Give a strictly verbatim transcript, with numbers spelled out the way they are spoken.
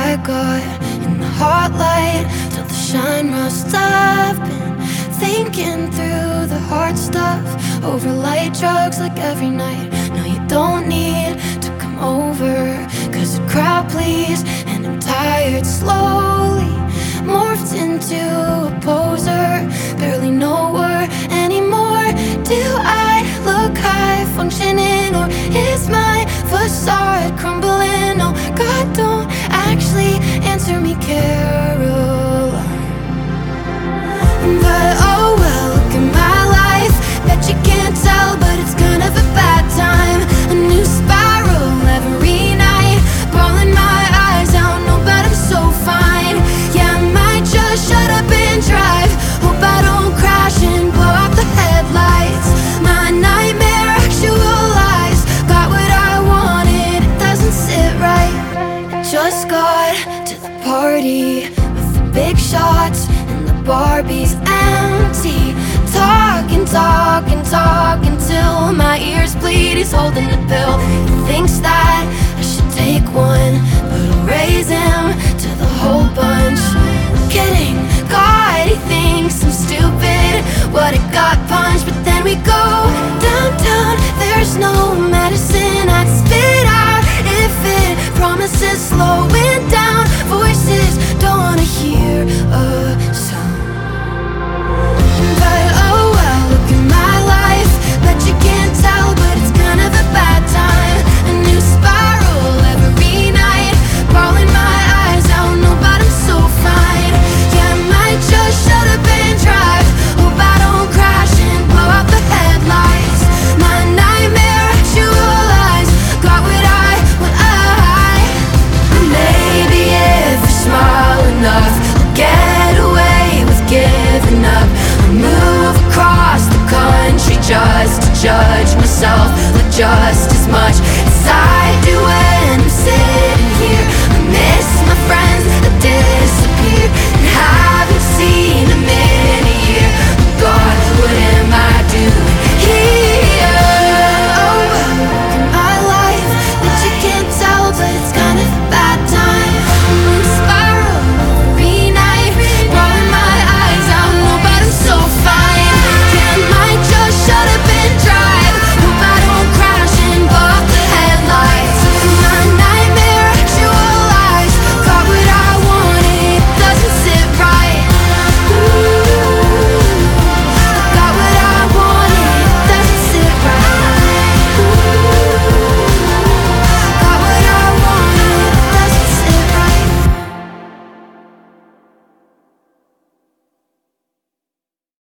I got in the hot light till the shine rust. I've been thinking through the hard stuff over light drugs like every night. No, you don't need to come over, cause the crowd please, and I'm tired. Slowly morphed into a poser, barely know her anymore. Do I look high functioning, or is my facade crumbling? No, God, don't actually answer me, Caroline. But oh well, look at my life. Bet you can't tell, but it's kind of a bad time. A new spiral every night, bawling my eyes out. No, but I'm so fine. Yeah, I might just shut up and drive. Hope I don't crash and blow out the headlights. My nightmare actualized. Got what I wanted, it doesn't sit right. I just got to the party with the big shots and the Barbie's empty. Talking, talking, talking till my ears bleed. He's holding the pill. He thinks that I should take one, but I'll raise him to the whole bunch. Kidding, God, he thinks I'm stupid. What, it got punched, but then we go downtown. There's no medicine I'd spit out if it promises slowing down. Voices don't wanna hear a sound. But oh well, look at my life. Bet you can't tell, but it's kind of a bad time. A new spiral every night, bawling my eyes out. No, but I'm so fine. Yeah, I might just shut up and drive. Hope I don't crash and blow out the headlights. My nightmare actualized. Got what I, what I. Maybe if I smile enough, I'll get away with giving up. I'll move across the country just to judge myself, like just to